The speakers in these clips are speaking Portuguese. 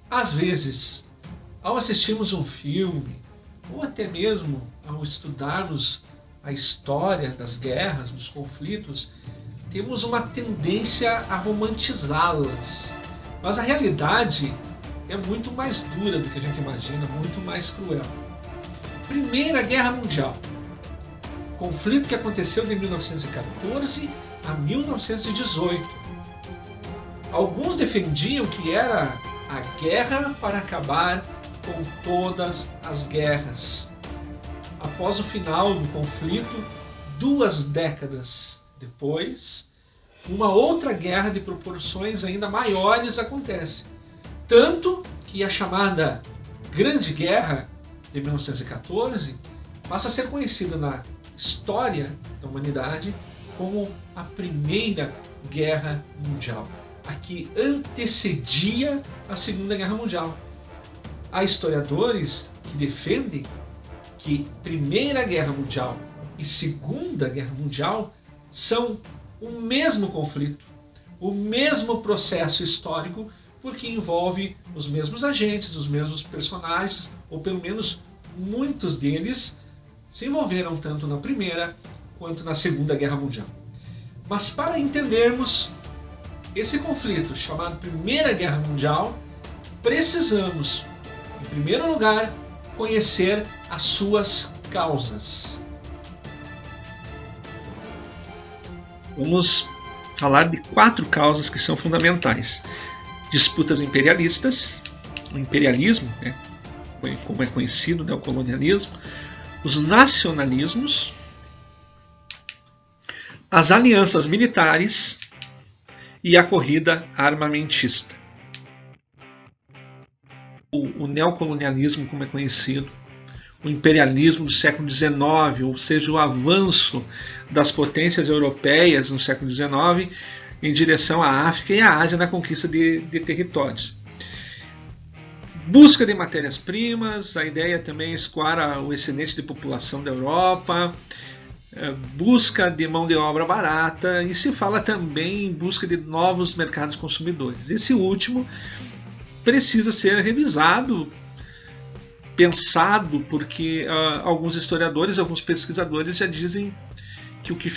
Às vezes, ao assistirmos um filme, ou até mesmo ao estudarmos a história das guerras, dos conflitos, temos uma tendência a romantizá-las. Mas a realidade é muito mais dura do que a gente imagina, muito mais cruel. Primeira Guerra Mundial. Conflito que aconteceu de 1914 a 1918. Alguns defendiam que era a guerra para acabar com todas as guerras. Após o final do conflito, 2 décadas depois, uma outra guerra de proporções ainda maiores acontece. Tanto que a chamada Grande Guerra de 1914 passa a ser conhecida na história da humanidade como a Primeira Guerra Mundial, a que antecedia a Segunda Guerra Mundial. Há historiadores que defendem que Primeira Guerra Mundial e Segunda Guerra Mundial são o mesmo conflito, o mesmo processo histórico, porque envolve os mesmos agentes, os mesmos personagens, ou pelo menos muitos deles se envolveram tanto na Primeira quanto na Segunda Guerra Mundial. Mas para entendermos esse conflito chamado Primeira Guerra Mundial, precisamos, em primeiro lugar, conhecer as suas causas. Vamos falar de 4 causas que são fundamentais. Disputas imperialistas, o imperialismo, como é conhecido, o colonialismo, os nacionalismos, as alianças militares e a corrida armamentista. O neocolonialismo, como é conhecido, o imperialismo do século XIX, ou seja, o avanço das potências europeias no século XIX em direção à África e à Ásia na conquista de territórios. Busca de matérias-primas, a ideia também é escoar o excedente de população da Europa, busca de mão de obra barata, e se fala também em busca de novos mercados consumidores. Esse último precisa ser revisado, pensado, porque alguns historiadores, alguns pesquisadores já dizem que o que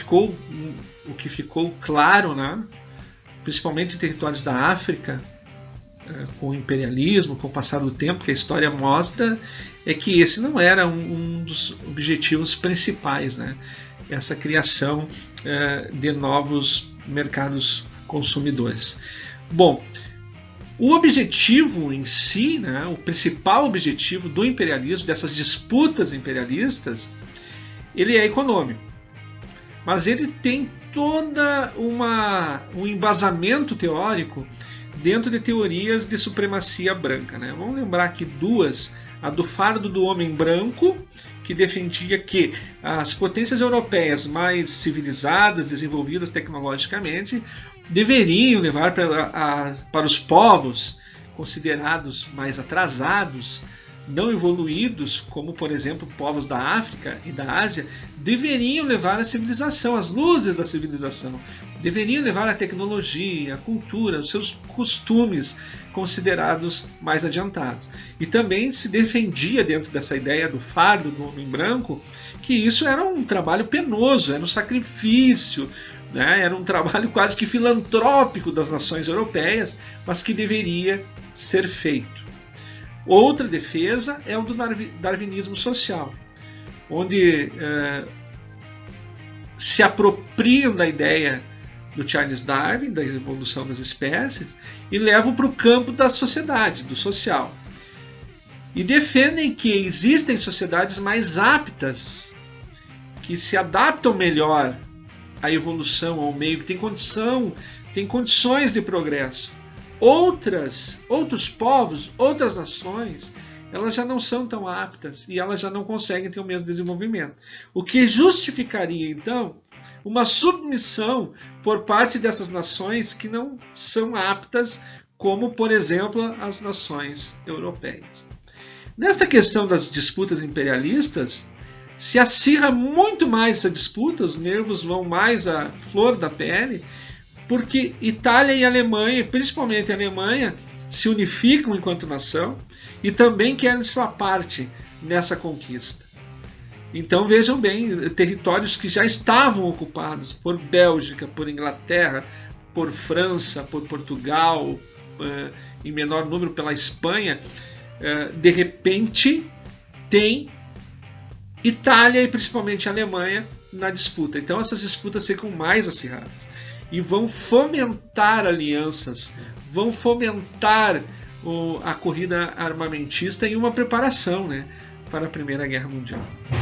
ficou claro, principalmente em territórios da África, com o imperialismo, com o passar do tempo, que a história mostra, é que esse não era um dos objetivos principais, essa criação de novos mercados consumidores. Bom, o objetivo em si, o principal objetivo do imperialismo, dessas disputas imperialistas, ele é econômico. Mas ele tem toda um embasamento teórico dentro de teorias de supremacia branca. Vamos lembrar aqui 2, a do Fardo do Homem Branco, que defendia que as potências europeias mais civilizadas, desenvolvidas tecnologicamente, deveriam levar para os povos considerados mais atrasados, não evoluídos, como por exemplo povos da África e da Ásia, deveriam levar a civilização, as luzes da civilização, deveriam levar a tecnologia, a cultura, os seus costumes considerados mais adiantados. E também se defendia, dentro dessa ideia do fardo do homem branco, que isso era um trabalho penoso, era um sacrifício, era um trabalho quase que filantrópico das nações europeias, mas que deveria ser feito. Outra defesa é o do darwinismo social, onde se apropriam da ideia do Charles Darwin, da evolução das espécies, e levam para o campo da sociedade, do social. E defendem que existem sociedades mais aptas, que se adaptam melhor à evolução, ao meio, que tem condições de progresso. Outros povos, outras nações, elas já não são tão aptas e elas já não conseguem ter o mesmo desenvolvimento. O que justificaria, então, uma submissão por parte dessas nações que não são aptas, como, por exemplo, as nações europeias. Nessa questão das disputas imperialistas, se acirra muito mais essa disputa, os nervos vão mais à flor da pele, porque Itália e Alemanha, principalmente a Alemanha, se unificam enquanto nação e também querem sua parte nessa conquista. Então vejam bem, territórios que já estavam ocupados por Bélgica, por Inglaterra, por França, por Portugal, em menor número pela Espanha, de repente tem Itália e principalmente Alemanha na disputa. Então essas disputas ficam mais acirradas e vão fomentar alianças, vão fomentar a corrida armamentista e uma preparação, né, para a Primeira Guerra Mundial.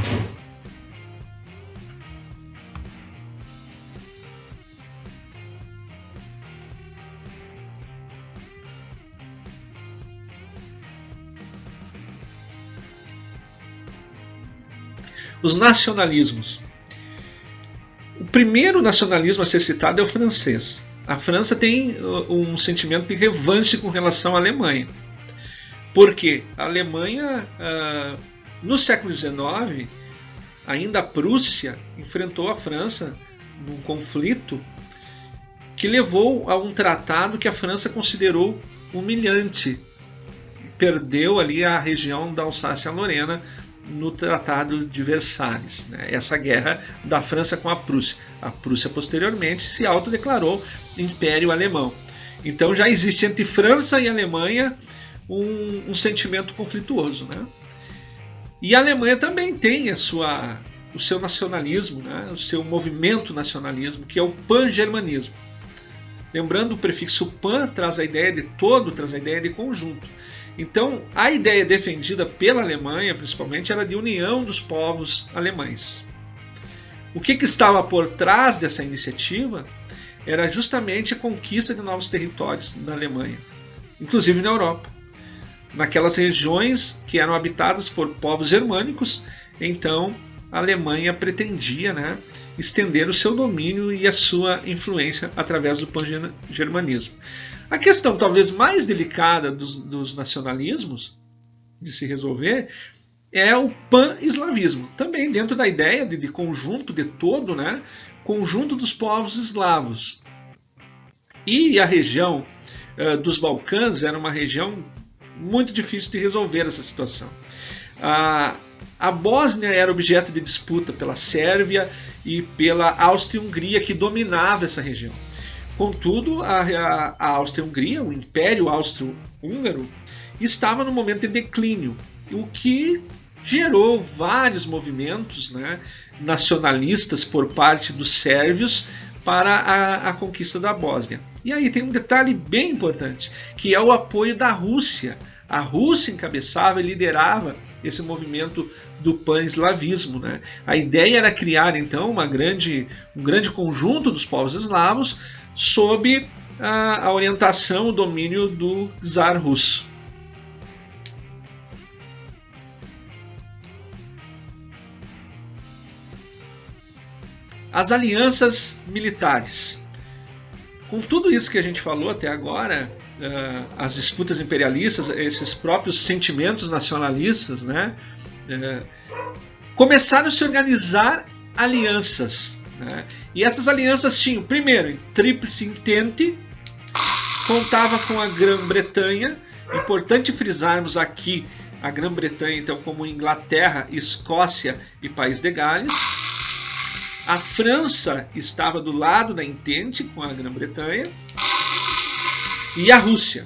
Os nacionalismos. O primeiro nacionalismo a ser citado é o francês. A França tem um sentimento de revanche com relação à Alemanha. Porque a Alemanha, no século XIX, ainda a Prússia enfrentou a França num conflito que levou a um tratado que a França considerou humilhante. Perdeu ali a região da Alsácia-Lorena no Tratado de Versalhes, né? Essa guerra da França com a Prússia. A Prússia posteriormente se autodeclarou Império Alemão. Então já existe entre França e Alemanha um sentimento conflituoso, né? E a Alemanha também tem o seu nacionalismo, né? O seu movimento nacionalismo, que é o pan-germanismo. Lembrando, o prefixo pan traz a ideia de todo, traz a ideia de conjunto. Então, a ideia defendida pela Alemanha, principalmente, era de união dos povos alemães. O que estava por trás dessa iniciativa era justamente a conquista de novos territórios na Alemanha, inclusive na Europa. Naquelas regiões que eram habitadas por povos germânicos, então a Alemanha pretendia, né, estender o seu domínio e a sua influência através do pan-germanismo. A questão talvez mais delicada dos nacionalismos de se resolver é o pan-eslavismo, também dentro da ideia de conjunto, de todo, né, conjunto dos povos eslavos. E a região dos Balcãs era uma região muito difícil de resolver essa situação. A Bósnia era objeto de disputa pela Sérvia e pela Áustria-Hungria, que dominava essa região. Contudo, a Áustria-Hungria, o Império Austro-Húngaro, estava no momento de declínio, o que gerou vários movimentos, né, nacionalistas por parte dos sérvios para a conquista da Bósnia. E aí tem um detalhe bem importante, que é o apoio da Rússia. A Rússia encabeçava e liderava esse movimento do pan-eslavismo, né? A ideia era criar então um grande conjunto dos povos eslavos sob a orientação, o domínio do czar russo. As alianças militares. Com tudo isso que a gente falou até agora, as disputas imperialistas, esses próprios sentimentos nacionalistas, né, começaram a se organizar alianças, né? E essas alianças tinham, primeiro, em Tríplice Entente, contava com a Grã-Bretanha. Importante frisarmos aqui a Grã-Bretanha então como Inglaterra, Escócia e País de Gales. A França estava do lado da Entente com a Grã-Bretanha e a Rússia.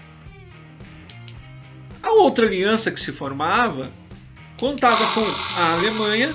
A outra aliança que se formava contava com a Alemanha,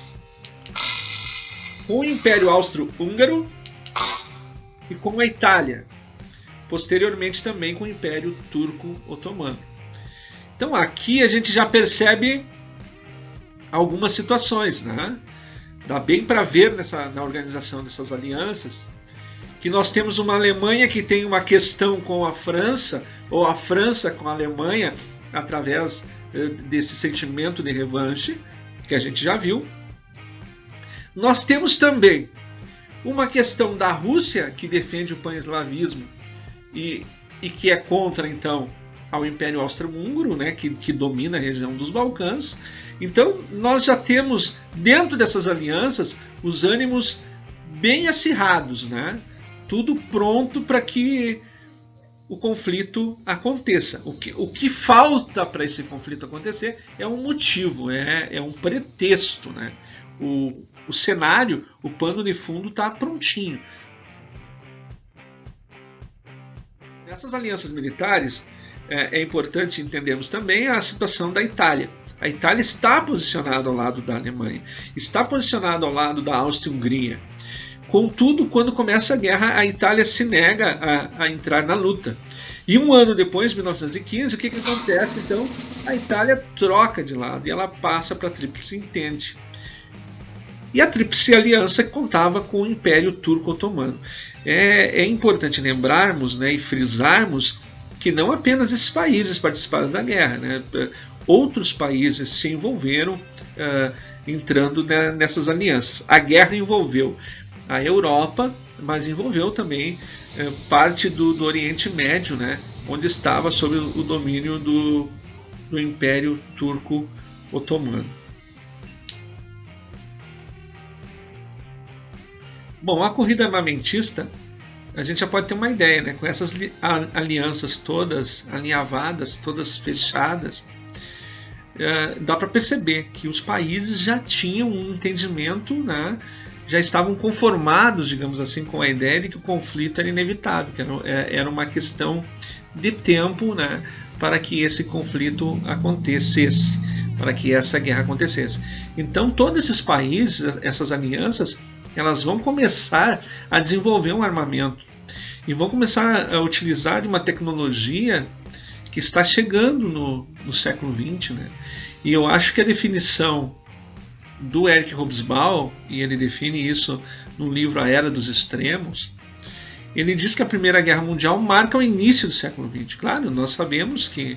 com o Império Austro-Húngaro e com a Itália. Posteriormente também com o Império Turco-Otomano. Então aqui a gente já percebe algumas situações, né? Dá bem para ver na organização dessas alianças que nós temos uma Alemanha que tem uma questão com a França, ou a França com a Alemanha, através desse sentimento de revanche, que a gente já viu. Nós temos também uma questão da Rússia, que defende o pan-eslavismo e que é contra, então, ao Império Austro-Húngaro, né, que domina a região dos Balcãs. Então, nós já temos, dentro dessas alianças, os ânimos bem acirrados, né? Tudo pronto para que o conflito aconteça. O que falta para esse conflito acontecer é um motivo, é um pretexto, né? O cenário, o pano de fundo está prontinho. Nessas alianças militares, é importante entendermos também a situação da Itália. A Itália está posicionada ao lado da Alemanha, está posicionada ao lado da Áustria-Hungria. Contudo, quando começa a guerra, a Itália se nega a entrar na luta. E um ano depois, em 1915, o que acontece? Então, a Itália troca de lado e ela passa para a Tríplice Entente. E a Tríplice Aliança contava com o Império Turco-Otomano. É importante lembrarmos, né, e frisarmos que não apenas esses países participaram da guerra, né? Outros países se envolveram entrando nessas alianças. A guerra envolveu a Europa, mas envolveu também parte do Oriente Médio, né? Onde estava sob o domínio do Império Turco-Otomano. Bom, a corrida armamentista, a gente já pode ter uma ideia, né? Com essas alianças todas alinhavadas, todas fechadas, dá para perceber que os países já tinham um entendimento, né? Já estavam conformados, digamos assim, com a ideia de que o conflito era inevitável, que era uma questão de tempo, né? Para que esse conflito acontecesse, para que essa guerra acontecesse. Então, todos esses países, essas alianças, elas vão começar a desenvolver um armamento e vão começar a utilizar de uma tecnologia que está chegando no século XX, né? E eu acho que a definição do Eric Hobsbawm, e ele define isso no livro A Era dos Extremos, ele diz que a Primeira Guerra Mundial marca o início do século XX. Claro, nós sabemos que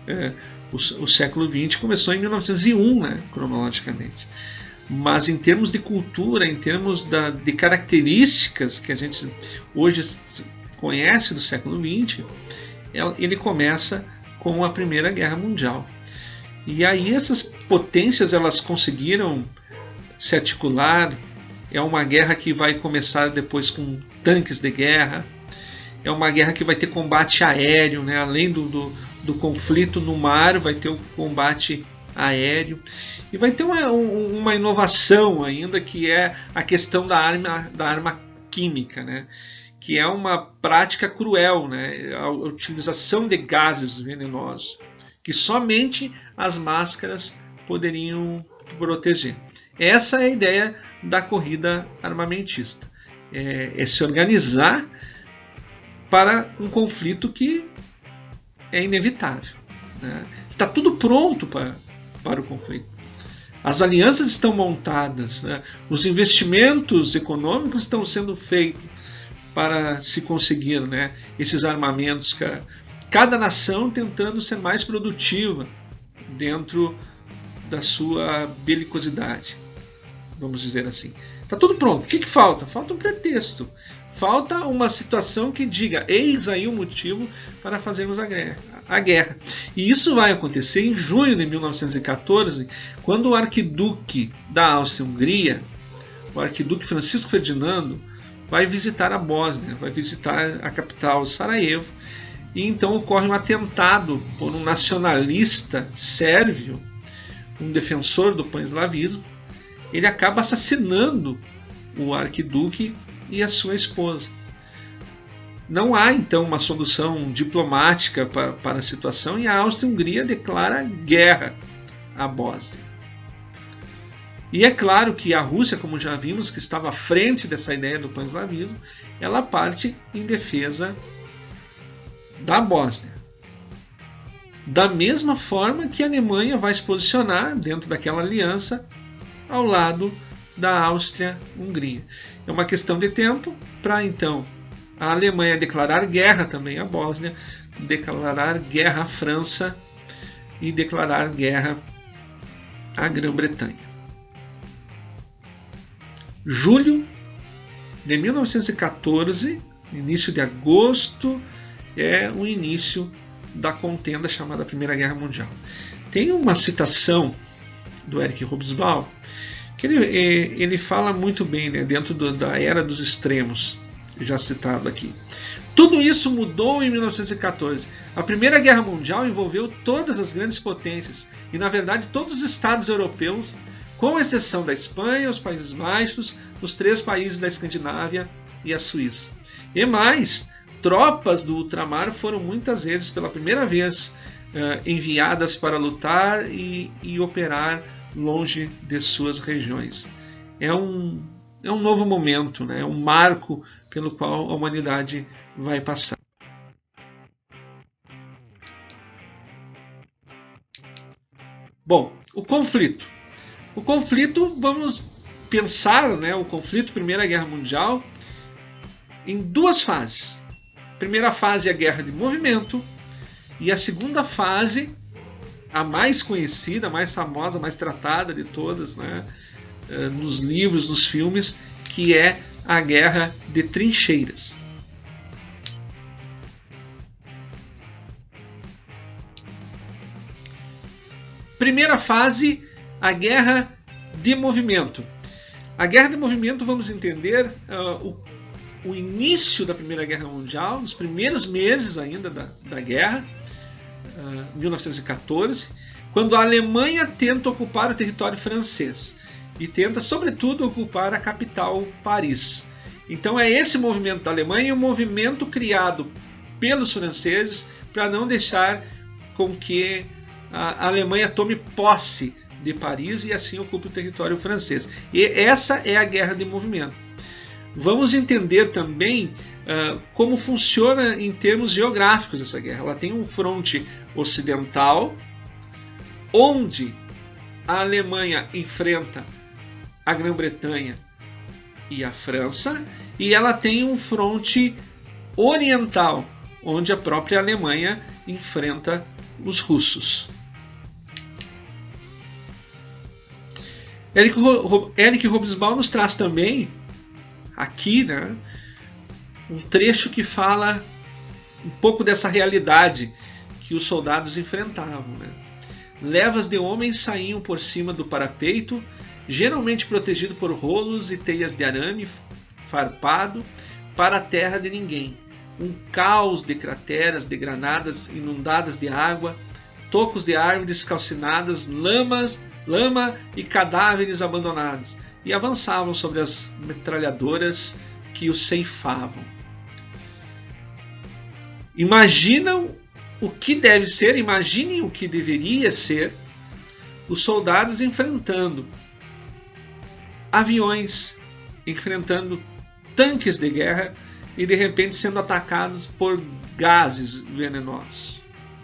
o século XX começou em 1901, né, cronologicamente. Mas em termos de cultura, em termos de características que a gente hoje conhece do século XX, ele começa com a Primeira Guerra Mundial. E aí essas potências elas conseguiram se articular. É uma guerra que vai começar depois com tanques de guerra. É uma guerra que vai ter combate aéreo, né? Além do conflito no mar, vai ter o combate aéreo. E vai ter uma inovação ainda, que é a questão da arma química, né? Que é uma prática cruel, né? A utilização de gases venenosos, que somente as máscaras poderiam proteger. Essa é a ideia da corrida armamentista. É se organizar para um conflito que é inevitável, né? Está tudo pronto para o conflito. As alianças estão montadas, né? Os investimentos econômicos estão sendo feitos para se conseguir, né, esses armamentos. Cada nação tentando ser mais produtiva dentro da sua belicosidade, vamos dizer assim. Está tudo pronto. O que falta? Falta um pretexto. Falta uma situação que diga: eis aí o motivo para fazermos a guerra. E isso vai acontecer em junho de 1914, quando o arquiduque da Áustria-Hungria, o arquiduque Francisco Ferdinando, vai visitar a Bósnia, vai visitar a capital Sarajevo, e então ocorre um atentado por um nacionalista sérvio, um defensor do pan-eslavismo. Ele acaba assassinando o arquiduque e a sua esposa. Não há então uma solução diplomática para a situação, e a Áustria-Hungria declara guerra à Bósnia. E é claro que a Rússia, como já vimos, que estava à frente dessa ideia do pan-eslavismo, ela parte em defesa da Bósnia. Da mesma forma que a Alemanha vai se posicionar dentro daquela aliança ao lado da Áustria-Hungria. É uma questão de tempo para então a Alemanha declarar guerra também à Bósnia, declarar guerra à França e declarar guerra à Grã-Bretanha. Julho de 1914, início de agosto, é o início da contenda chamada Primeira Guerra Mundial. Tem uma citação do Eric Hobsbawm que ele fala muito bem, né, dentro da Era dos Extremos. já citado aqui. Tudo isso mudou em 1914. A Primeira Guerra Mundial envolveu todas as grandes potências e, na verdade, todos os estados europeus, com exceção da Espanha, os Países Baixos, os 3 países da Escandinávia e a Suíça. E mais, tropas do ultramar foram muitas vezes, pela primeira vez, enviadas para lutar e operar longe de suas regiões. É um novo momento, né? É um marco pelo qual a humanidade vai passar. Bom, o conflito. O conflito, vamos pensar, né, o conflito Primeira Guerra Mundial em 2 fases. A primeira fase é a guerra de movimento e a segunda fase, a mais conhecida, a mais famosa, a mais tratada de todas, né, nos livros, nos filmes, que é a guerra de trincheiras. Primeira fase, a guerra de movimento. A guerra de movimento, vamos entender o início da Primeira Guerra Mundial, nos primeiros meses ainda da guerra, 1914, quando a Alemanha tenta ocupar o território francês e tenta, sobretudo, ocupar a capital, Paris. Então é esse movimento da Alemanha, um movimento criado pelos franceses para não deixar com que a Alemanha tome posse de Paris e assim ocupe o território francês. E essa é a guerra de movimento. Vamos entender também como funciona em termos geográficos essa guerra. Ela tem um fronte ocidental, onde a Alemanha enfrenta a Grã-Bretanha e a França, e ela tem um fronte oriental, onde a própria Alemanha enfrenta os russos. Erich Hobsbawm nos traz também, aqui, né, um trecho que fala um pouco dessa realidade que os soldados enfrentavam. Né? Levas de homens saíam por cima do parapeito, geralmente protegido por rolos e teias de arame farpado, para a terra de ninguém. Um caos de crateras, de granadas inundadas de água, tocos de árvores calcinadas, lama e cadáveres abandonados, e avançavam sobre as metralhadoras que os ceifavam. Imaginem o que deveria ser os soldados enfrentando aviões, enfrentando tanques de guerra e de repente sendo atacados por gases venenosos.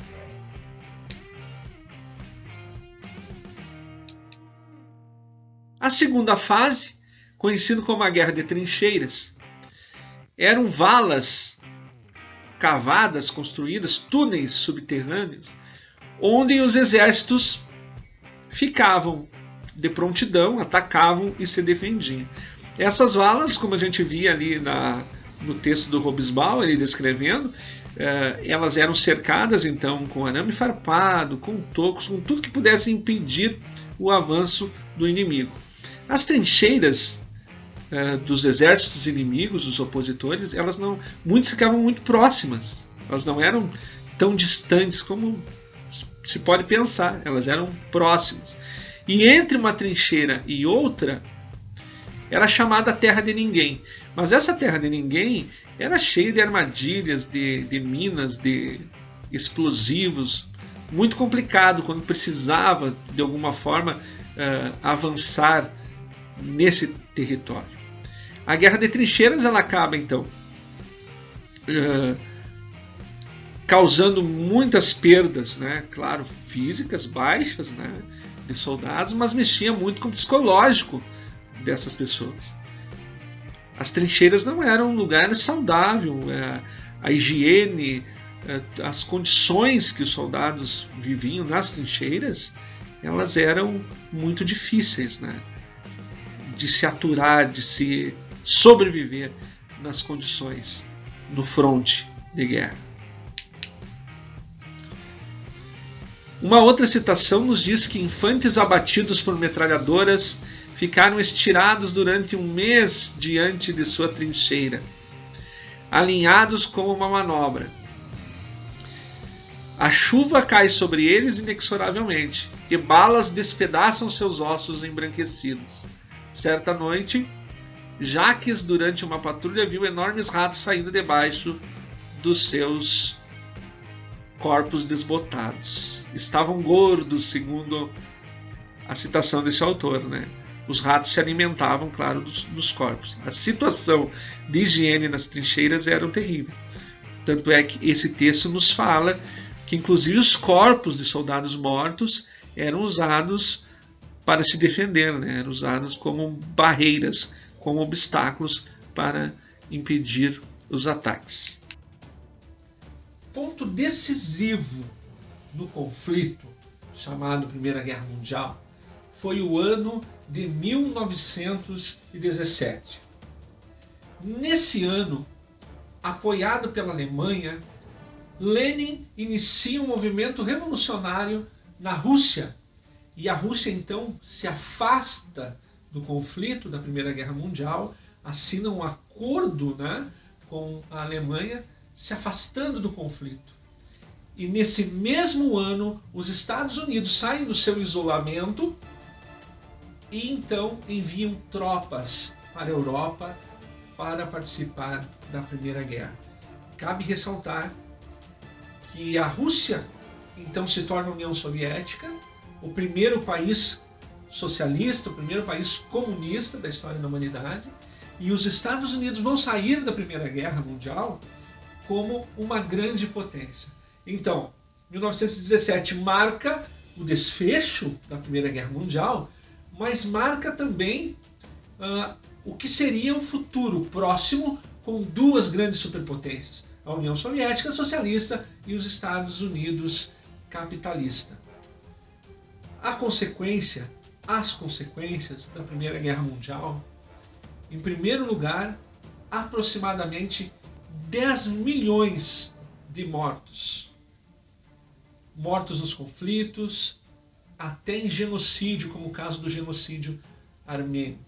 A segunda fase, conhecida como a Guerra de Trincheiras, eram valas cavadas, construídas, túneis subterrâneos, onde os exércitos ficavam de prontidão, atacavam e se defendiam. Essas valas, como a gente via ali no texto do Hobsbawm, ele descrevendo, elas eram cercadas então com arame farpado, com tocos, com tudo que pudesse impedir o avanço do inimigo. As trincheiras dos exércitos inimigos, dos opositores, muitas ficavam muito próximas. Elas não eram tão distantes como se pode pensar. Elas eram próximas. E entre uma trincheira e outra, era chamada Terra de Ninguém. Mas essa Terra de Ninguém era cheia de armadilhas, de minas, de explosivos. Muito complicado quando precisava, de alguma forma, avançar nesse território. A Guerra de Trincheiras ela acaba então causando muitas perdas, né? Claro, físicas baixas, né? De soldados, mas mexia muito com o psicológico dessas pessoas. As trincheiras não eram um lugar saudável, a higiene, as condições que os soldados viviam nas trincheiras, elas eram muito difíceis, né? De se aturar, de se sobreviver nas condições do fronte de guerra. Uma outra citação nos diz que infantes abatidos por metralhadoras ficaram estirados durante um mês diante de sua trincheira. alinhados como uma manobra. A chuva cai sobre eles inexoravelmente, e balas despedaçam seus ossos embranquecidos. Certa noite, Jacques, durante uma patrulha, viu enormes ratos saindo debaixo dos seus corpos desbotados. Estavam gordos, segundo a citação desse autor, né? Os ratos se alimentavam, claro, dos corpos. A situação de higiene nas trincheiras era terrível. Tanto é que esse texto nos fala que, inclusive, os corpos de soldados mortos eram usados para se defender, né? Eram usados como barreiras, como obstáculos para impedir os ataques. Ponto decisivo no conflito, chamado Primeira Guerra Mundial, foi o ano de 1917. Nesse ano, apoiado pela Alemanha, Lenin inicia um movimento revolucionário na Rússia, e a Rússia então se afasta do conflito da Primeira Guerra Mundial, assina um acordo, né, com a Alemanha, se afastando do conflito. E nesse mesmo ano, os Estados Unidos saem do seu isolamento e então enviam tropas para a Europa para participar da Primeira Guerra. Cabe ressaltar que a Rússia então se torna a União Soviética, o primeiro país socialista, o primeiro país comunista da história da humanidade, e os Estados Unidos vão sair da Primeira Guerra Mundial como uma grande potência. Então, 1917 marca o desfecho da Primeira Guerra Mundial, mas marca também o que seria o futuro próximo com duas grandes superpotências, a União Soviética socialista e os Estados Unidos capitalista. As consequências da Primeira Guerra Mundial, em primeiro lugar, aproximadamente 10 milhões de mortos. Mortos nos conflitos, até em genocídio, como o caso do genocídio armênio.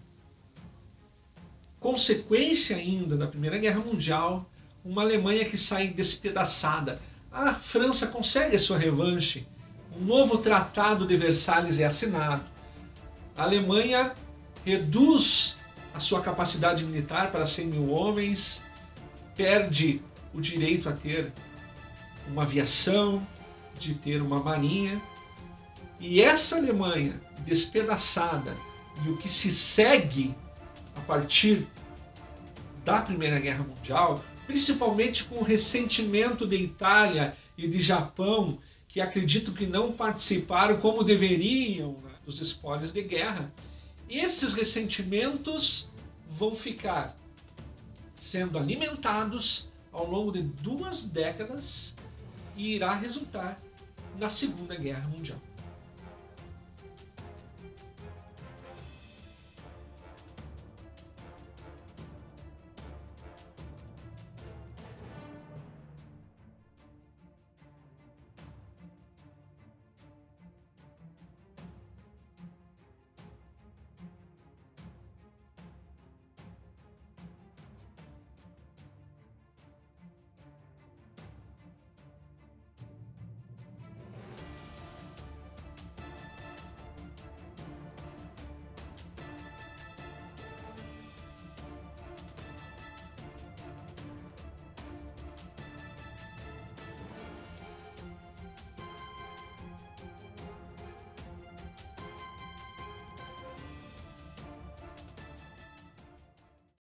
Consequência ainda da Primeira Guerra Mundial, uma Alemanha que sai despedaçada. A França consegue a sua revanche. Um novo Tratado de Versalhes é assinado. A Alemanha reduz a sua capacidade militar para 100 mil homens, perde o direito a ter uma aviação, de ter uma marinha. E essa Alemanha despedaçada e o que se segue a partir da Primeira Guerra Mundial, principalmente com o ressentimento de Itália e de Japão, que acredito que não participaram como deveriam, né, dos espólios de guerra, esses ressentimentos vão ficar sendo alimentados ao longo de 2 décadas e irá resultar na Segunda Guerra Mundial.